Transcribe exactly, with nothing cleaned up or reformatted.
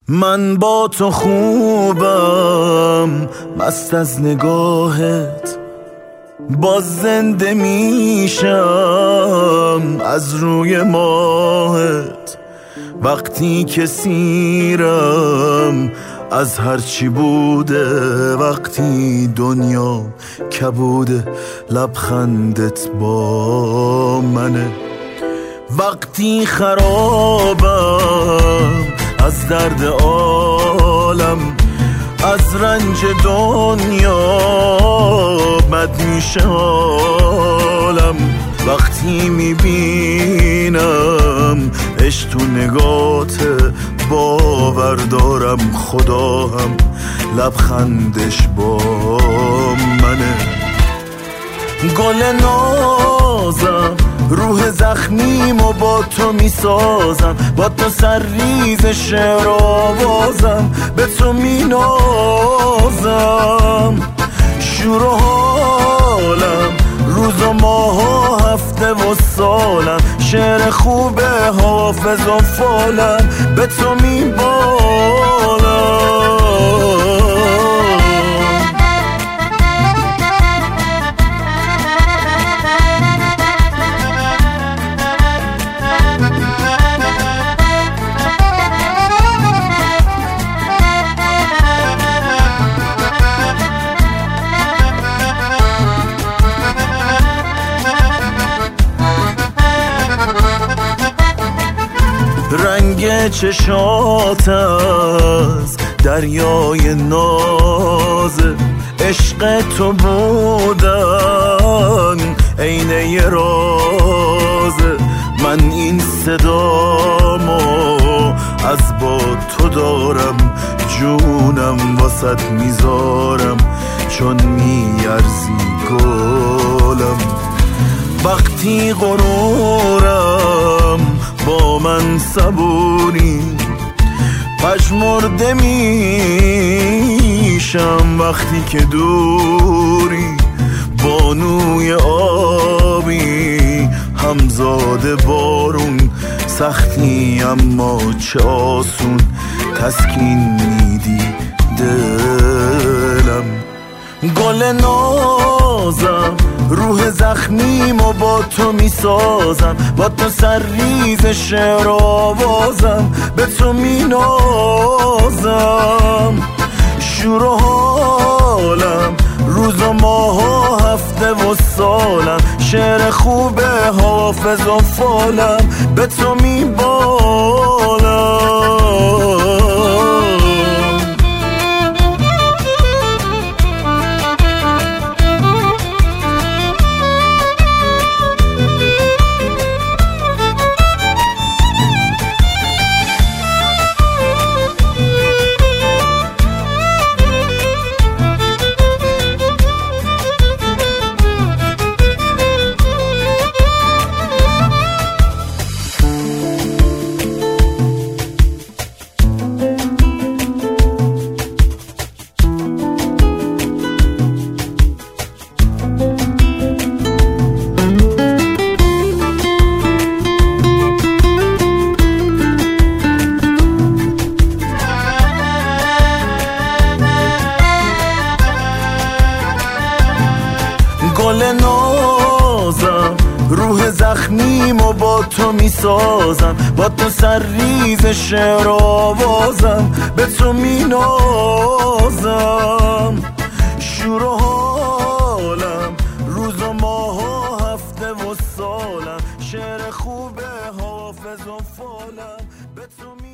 من با تو خوبم، مست از نگاهت، باز زنده میشم از روی ماهت. وقتی که سیرم از هرچی بوده، وقتی دنیا کبوده، لبخندت با منه. وقتی خرابم از درد عالم، از رنج دنیا بد میشه حالم. وقتی میبینم عشق تو نگاهت، باور دارم خدا هم لبخندش با منه. گل نازم روح زخمیم و با تو میسازم، با تو سرریز شعر آوازم، به تو مینازم. شور و حالم روز و ماه و هفته و سالم، شعر خوب حافظ و فالم، به تو میبالم. رنگ چشات از دریای نازه، عشق تو بودن عینه رازه. من این صدامو از با تو دارم، جونم واسط میذارم چون میارزی گلم. وقتی غرورم با من صبوری، پژمرده میشم وقتی که دوری. بانوی آبی همزاد بارون، سختی اما چه آسون تسکین میدی دلم. گل نازم روح زخمیم و با تو میسازم، با تو سرریز شعر آوازم، به تو مینازم. شور و حالم روز و ماه و هفته و سالم، شعر خوب حافظ و فالم، به تو میبالم. گل نازم روح زخمیم و با تو میسازم، با تو سرریز شعر آوازم، به تو مینازم. شور و حالم روز و ماه و هفته و سالم، شعر خوب حافظ و فالم، به تو